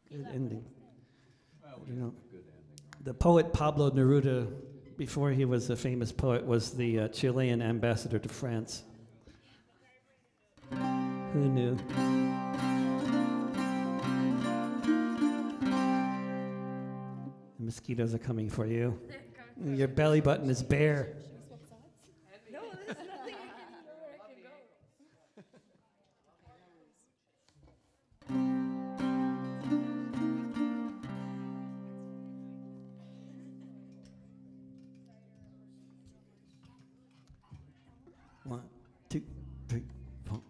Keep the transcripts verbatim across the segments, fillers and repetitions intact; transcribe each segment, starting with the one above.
Good ending. You know, the poet Pablo Neruda, before he was a famous poet, was the uh, Chilean ambassador to France. Who knew? The mosquitoes are coming for you. Your belly button is bare. No, there's nothing I can do where I can go. One, two, three, four.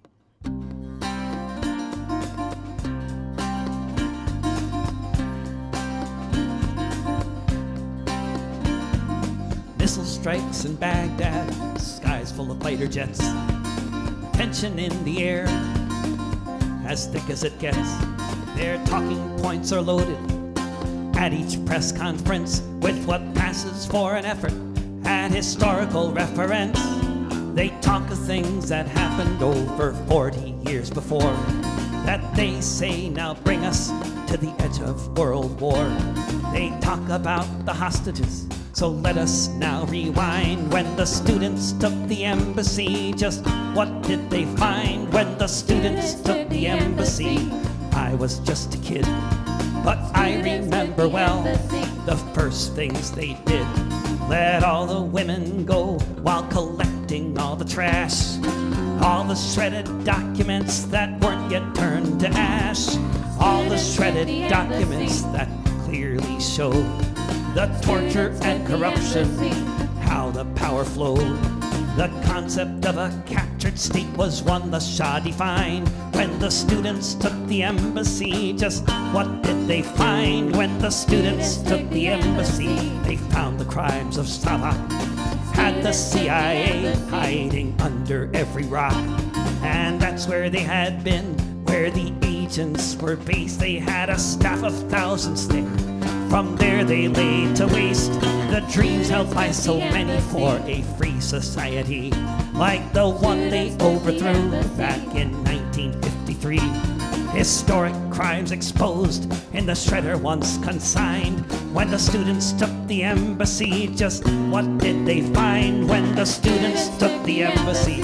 Missile strikes in Baghdad, skies full of fighter jets. Tension in the air, as thick as it gets. Their talking points are loaded at each press conference with what passes for an effort at historical reference. They talk of things that happened over forty years before, that they say now bring us to the edge of world war. They talk about the hostages, so let us now rewind. When the students took the embassy, just what did they find? When the students took the embassy, I was just a kid, but I remember well the first things they did. Let all the women go while collecting all the trash, all the shredded documents that weren't yet turned to ash, all the shredded documents that clearly show the torture and corruption, how the power flowed. The concept of a captured state was one the Shah defined. When the students took the embassy, just what did they find? When the students took the embassy, they found the crimes of Salah, had the C I A hiding under every rock. And that's where they had been, where the agents were based. They had a staff of thousands there. From there they laid to waste the dreams held by so many for a free society, like the one they overthrew back in nineteen fifty-three. Historic crimes exposed in the shredder once consigned. When the students took the embassy, just what did they find? When the students took the embassy.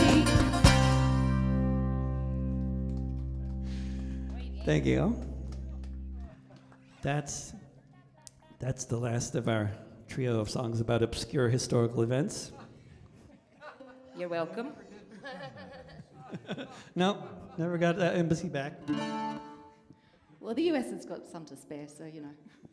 Thank you. That's That's the last of our trio of songs about obscure historical events. You're welcome. No, never got that embassy back. Well, the U S has got some to spare, so you know.